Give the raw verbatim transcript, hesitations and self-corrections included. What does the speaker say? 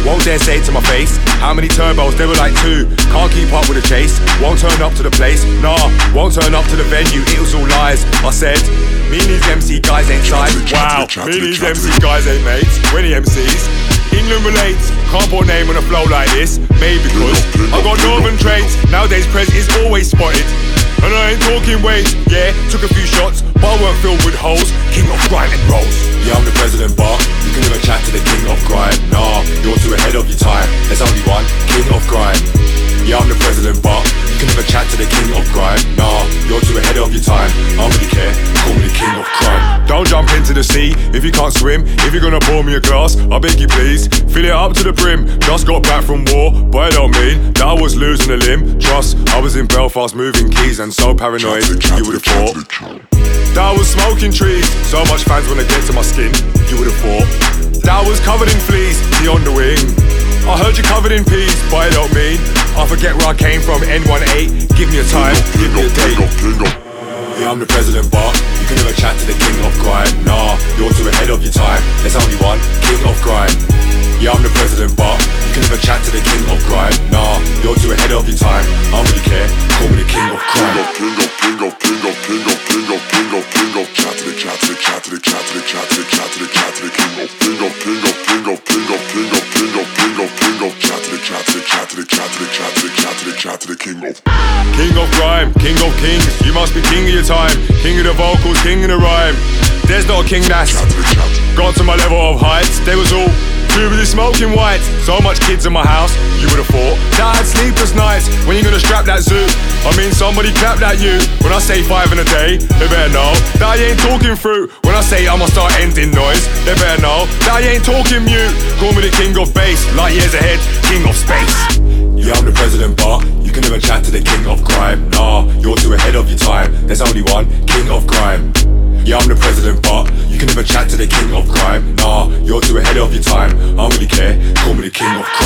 won't dare say it to my face. How many turbos? They were like two. Can't keep up with the chase. Won't turn up to the place. Nah, won't turn up to the venue. It was all lies. I said, me and these M C guys ain't sides. Wow, me and these M C guys ain't mates. When he M Cs, England relates. Can't put a name on a flow like this. Maybe because I got northern traits. Nowadays Prez is always spotted. And I ain't talking weight. Yeah, took a few shots, but I weren't filled with holes. King of grime and rolls. Yeah, I'm the president, but you can never chat to the king of grime. Nah, you're too ahead of your time. There's only one king of grime. Yeah, I'm the president, but you can never chat to the king of grime. Nah, you're too ahead of your time. I don't really care, call me the king of crime. Don't jump into the sea if you can't swim. If you're gonna pour me a glass, I beg you please, fill it up to the brim. Just got back from war, but I don't mean that I was losing a limb. Trust, I was in Belfast moving keys and so paranoid, you would've thought that I was smoking trees. So much fans wanna get to my skin, you would've thought that I was covered in fleas, beyond the wing. I heard you covered in peas, but I don't mean I forget where I came from, N eighteen. Give me a time, give me a date. Yeah, I'm the president, but you can never chat to the king of grime. Nah, you're too ahead of your time. There's only one king of grime. Yeah, I'm the president, but you can never chat to the king of grime. Nah, you're too ahead of your time. I don't really care, call me the king of crime. King of, king of, king of, king of, king of, king of, king of, chat to the chat to the chat to the chat to the chat to the chat to the chat to the king of, king of, king of, king of, king of, king of, king of, king of, king of, chat to the chat to the chat to the chat to the chat to the chat to the chat to the king of. King of grime, king of kings, you must be king of your time. King of the vocals, king of the rhyme. There's not a king that's got to my level of heights. They was all too busy smoking white. So much kids in my house, you would've thought that I had sleepless nights. When you gonna strap that zoo? I mean somebody clapped at you. When I say five in a day, they better know that I ain't talking through. When I say I'ma start ending noise, they better know that I ain't talking mute. Call me the king of bass, light years ahead, king of space. Yeah, I'm the president, but you can never chat to the king of crime. Nah, you're too ahead of your time. There's only one king of crime. Yeah, I'm the president, but you can never chat to the king of crime. Nah, you're too ahead of your time. I don't really care, call me the king of crime.